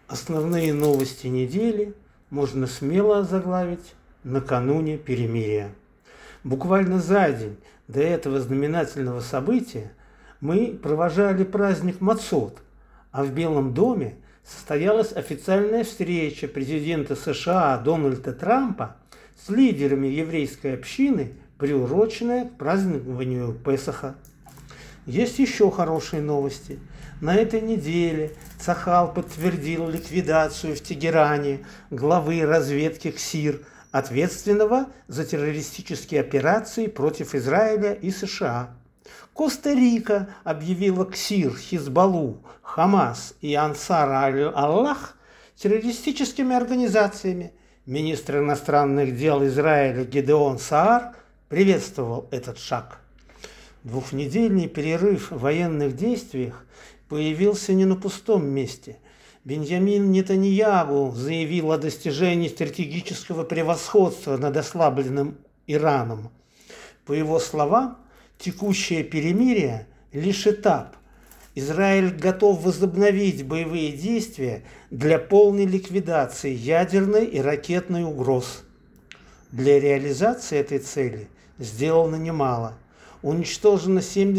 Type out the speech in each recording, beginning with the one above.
Основные новости недели можно смело озаглавить «Накануне перемирия». Буквально за день до этого знаменательного события мы провожали праздник Мацот, а в Белом доме состоялась официальная встреча президента США Дональда Трампа с лидерами еврейской общины, приуроченная к празднованию Песаха. Есть еще хорошие новости. На этой неделе Цахал подтвердил ликвидацию в Тегеране главы разведки КСИР, ответственного за террористические операции против Израиля и США. Коста-Рика объявила КСИР, Хизбаллу, Хамас и Ансар аль-Аллах террористическими организациями. Министр иностранных дел Израиля Гидеон Саар приветствовал этот шаг. Двухнедельный перерыв в военных действиях появился не на пустом месте. Беньямин Нетаньяху заявил о достижении стратегического превосходства над ослабленным Ираном. По его словам, текущее перемирие – лишь этап. Израиль готов возобновить боевые действия для полной ликвидации ядерной и ракетной угроз. Для реализации этой цели сделано немало. Уничтожено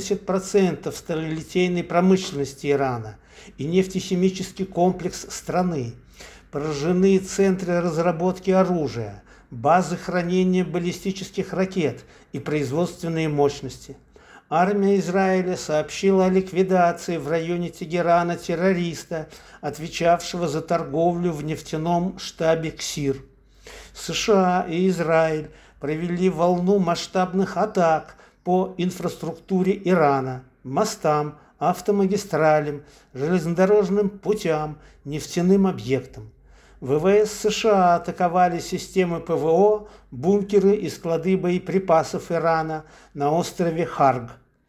70% сталелитейной промышленности Ирана и нефтехимический комплекс страны. Поражены центры разработки оружия, базы хранения баллистических ракет и производственные мощности. Армия Израиля сообщила о ликвидации в районе Тегерана террориста, отвечавшего за торговлю в нефтяном штабе КСИР. США и Израиль провели волну масштабных атак по инфраструктуре Ирана, мостам, автомагистралям, железнодорожным путям, нефтяным объектам. ВВС США атаковали системы ПВО, бункеры и склады боеприпасов Ирана на острове Харг.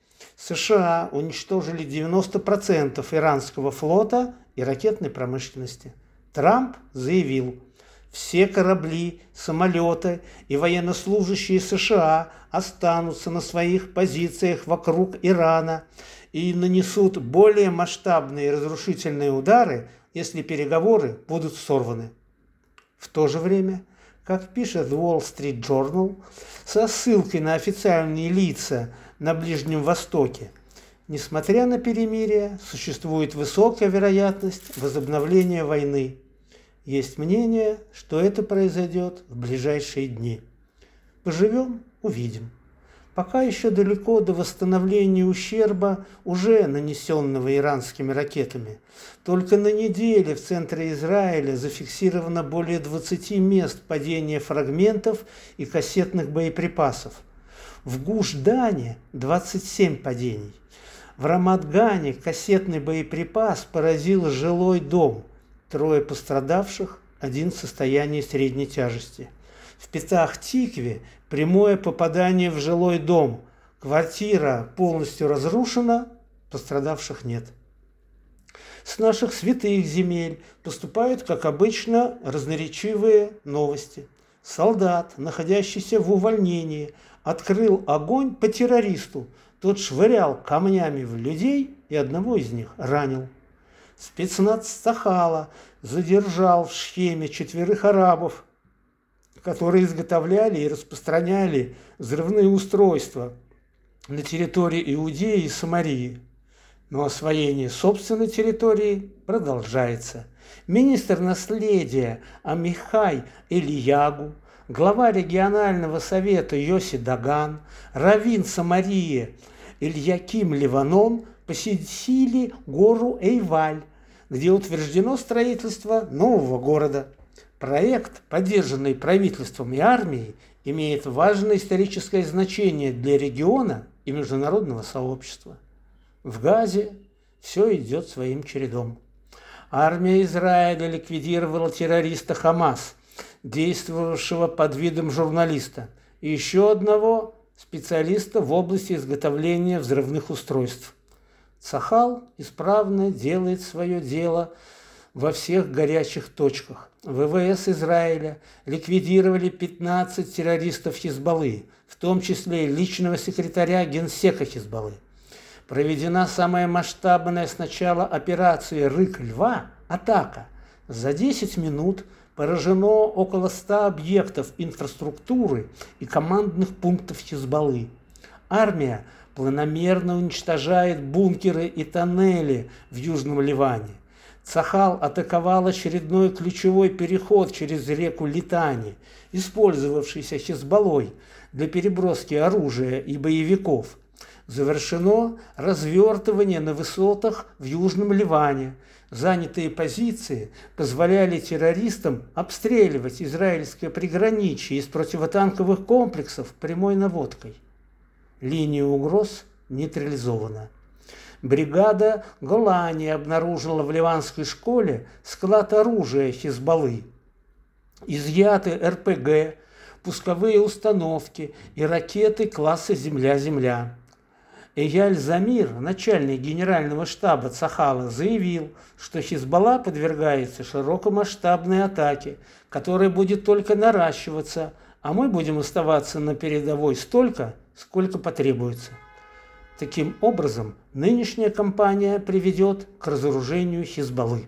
США уничтожили 90% иранского флота и ракетной промышленности. Трамп заявил: все корабли, самолеты и военнослужащие США останутся на своих позициях вокруг Ирана и нанесут более масштабные разрушительные удары, если переговоры будут сорваны. В то же время, как пишет Wall Street Journal, со ссылкой на официальные лица на Ближнем Востоке, несмотря на перемирие, существует высокая вероятность возобновления войны. Есть мнение, что это произойдет в ближайшие дни. Поживем – увидим. Пока еще далеко до восстановления ущерба, уже нанесенного иранскими ракетами. Только на неделе в центре Израиля зафиксировано более 20 мест падения фрагментов и кассетных боеприпасов. В Гуш-Дане 27 падений. В Рамат-Гане кассетный боеприпас поразил жилой дом. 3 пострадавших, 1 в состоянии средней тяжести. В Петах-Тикве прямое попадание в жилой дом. Квартира полностью разрушена, пострадавших нет. С наших святых земель поступают, как обычно, разноречивые новости. Солдат, находящийся в увольнении, открыл огонь по террористу. Тот швырял камнями в людей и одного из них ранил. Спецназ Цахала задержал в Шхеме 4 арабов, которые изготовляли и распространяли взрывные устройства на территории Иудеи и Самарии. Но освоение собственной территории продолжается. Министр наследия Амихай Элиягу, глава регионального совета Йоси Даган, раввин Самарии Ильяким Ливанон посетили гору Эйваль, где утверждено строительство нового города. Проект, поддержанный правительством и армией, имеет важное историческое значение для региона и международного сообщества. В Газе все идет своим чередом. Армия Израиля ликвидировала террориста Хамас, действовавшего под видом журналиста, и еще одного специалиста в области изготовления взрывных устройств. Цахал исправно делает свое дело во всех горячих точках. ВВС Израиля ликвидировали 15 террористов Хизбаллы, в том числе и личного секретаря Генсека Хизбаллы. Проведена самая масштабная с начала операции «Рык льва» атака. За 10 минут поражено около 100 объектов инфраструктуры и командных пунктов Хизбаллы. Армия планомерно уничтожает бункеры и тоннели в Южном Ливане. Цахал атаковал очередной ключевой переход через реку Литани, использовавшийся Хизбаллой для переброски оружия и боевиков. Завершено развертывание на высотах в Южном Ливане. Занятые позиции позволяли террористам обстреливать израильское приграничье из противотанковых комплексов прямой наводкой. Линия угроз нейтрализована. Бригада Голани обнаружила в ливанской школе склад оружия Хизбаллы. Изъяты РПГ, пусковые установки и ракеты класса «Земля-Земля». Эяль Замир, начальник генерального штаба Цахала, заявил, что Хизбалла подвергается широкомасштабной атаке, которая будет только наращиваться, а мы будем оставаться на передовой столько, сколько потребуется. Таким образом, нынешняя кампания приведет к разоружению Хизбаллы.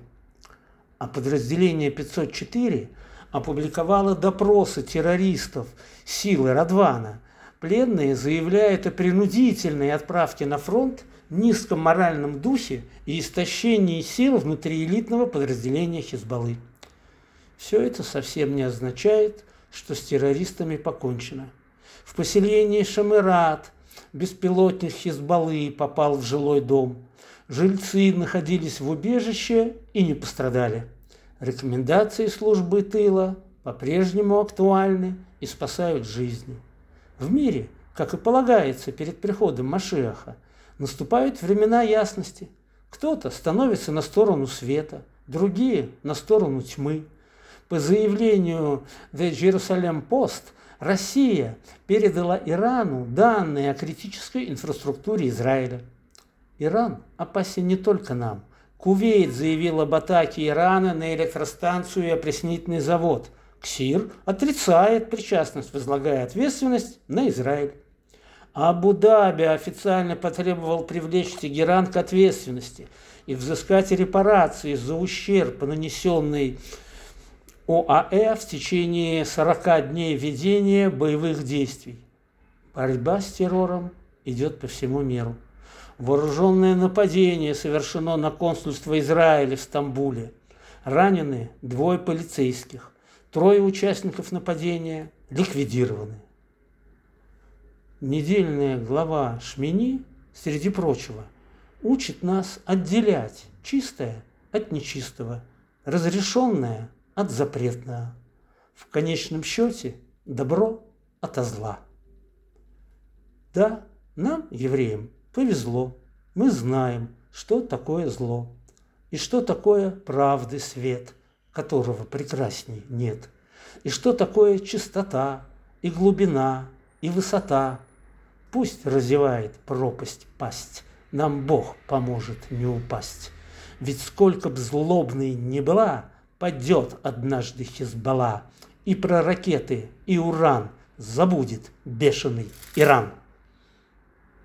А подразделение 504 опубликовало допросы террористов силы Радвана. Пленные заявляют о принудительной отправке на фронт, низком моральном духе и истощении сил внутри элитного подразделения Хизбаллы. Все это совсем не означает, что с террористами покончено. В поселении Шамират беспилотник Хизбаллы попал в жилой дом. Жильцы находились в убежище и не пострадали. Рекомендации службы тыла по-прежнему актуальны и спасают жизни. В мире, как и полагается перед приходом Машиаха, наступают времена ясности. Кто-то становится на сторону света, другие – на сторону тьмы. По заявлению The Jerusalem Post, Россия передала Ирану данные о критической инфраструктуре Израиля. Иран опасен не только нам. Кувейт заявил об атаке Ирана на электростанцию и опреснительный завод. КСИР отрицает причастность, возлагая ответственность на Израиль. Абу-Даби официально потребовал привлечь Тегеран к ответственности и взыскать репарации за ущерб, нанесенный ОАЭ в течение 40 дней ведения боевых действий. Борьба с террором идет по всему миру. Вооруженное нападение совершено на консульство Израиля в Стамбуле. Ранены 2 полицейских. 3 участников нападения ликвидированы. Недельная глава Шмини, среди прочего, учит нас отделять чистое от нечистого, разрешенное от запретного. В конечном счете добро ото зла. Да, нам, евреям, повезло. Мы знаем, что такое зло и что такое правды свет, которого прекрасней нет, и что такое чистота, и глубина, и высота. Пусть разевает пропасть пасть, нам Бог поможет не упасть. Ведь сколько б злобной ни была, падет однажды Хизбалла, и про ракеты, и уран забудет бешеный Иран.